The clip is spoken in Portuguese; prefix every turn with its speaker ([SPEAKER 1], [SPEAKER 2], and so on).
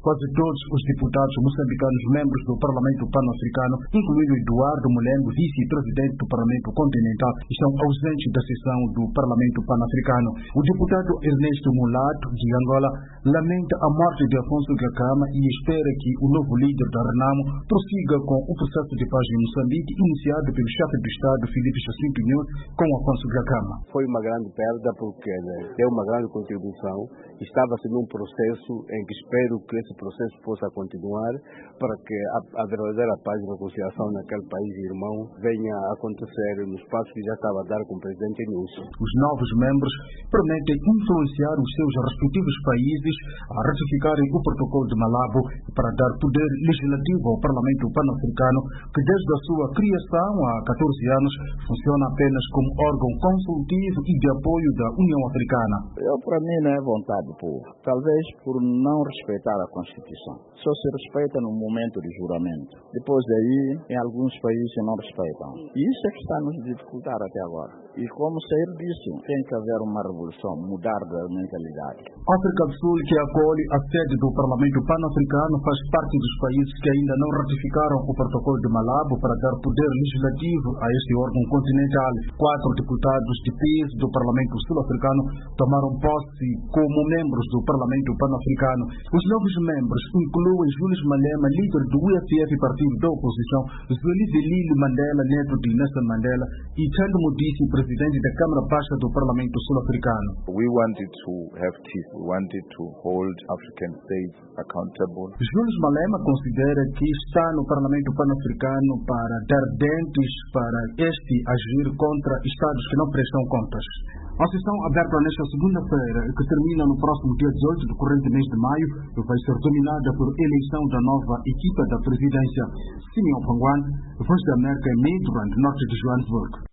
[SPEAKER 1] Quase todos os deputados moçambicanos membros do Parlamento Pan-Africano, incluindo Eduardo Molengo, vice-presidente do Parlamento Continental, estão ausentes da sessão do Parlamento Pan-Africano. O deputado Ernesto Mulato, de Angola, lamenta a morte de Afonso Dhlakama e espera que o novo líder da Renamo prossiga com o processo de paz em Moçambique, iniciado pelo chefe de Estado, Filipe Jacinto Nunes, com Afonso Dhlakama.
[SPEAKER 2] Foi uma grande perda porque deu uma grande contribuição. Estava-se num processo em que espero que esse processo possa continuar para que a verdadeira paz e reconciliação naquele país irmão venha a acontecer nos passos que já estava a dar com o presidente Nunes.
[SPEAKER 1] Os novos membros prometem influenciar os seus respectivos países a ratificarem o protocolo de Malabo para dar poder legislativo ao Parlamento Pan-Africano, que desde a sua criação há 14 anos funciona apenas como órgão consultivo e de apoio da União Africana.
[SPEAKER 3] Para mim não é vontade do povo, talvez por não respeitar a Constituição. Só se respeita no momento de juramento. Depois daí, em alguns países não respeitam. E isso é que está a nos dificultar até agora. E como sair disso, tem que haver uma revolução, mudar da mentalidade.
[SPEAKER 1] África do Sul, que acolhe a sede do Parlamento Pan-Africano, faz parte dos países que ainda não ratificaram o protocolo de Malabo para dar poder legislativo a este órgão continental. 4 deputados de peso do Parlamento Sul-Africano tomaram posse como membros do Parlamento Pan-Africano. Os novos membros incluem Julius Malema, líder do UFF, partido da oposição, Zweli Velile Mandela, neto de Nelson Mandela, e Thando Modise, presidente da Câmara Baixa do Parlamento Sul-Africano.
[SPEAKER 4] We wanted to have teeth. We wanted to hold African states accountable.
[SPEAKER 1] Julius Malema considera que está no Parlamento Pan-Africano para dar dentes para este agir contra estados que não prestam contas. A sessão aberta nesta segunda-feira, que termina no próximo dia 18 do corrente mês de maio, vai ser dominada por eleição da nova equipa da presidência. Simeão Panguan, Voz da América, Midrand, norte de Joanesburgo.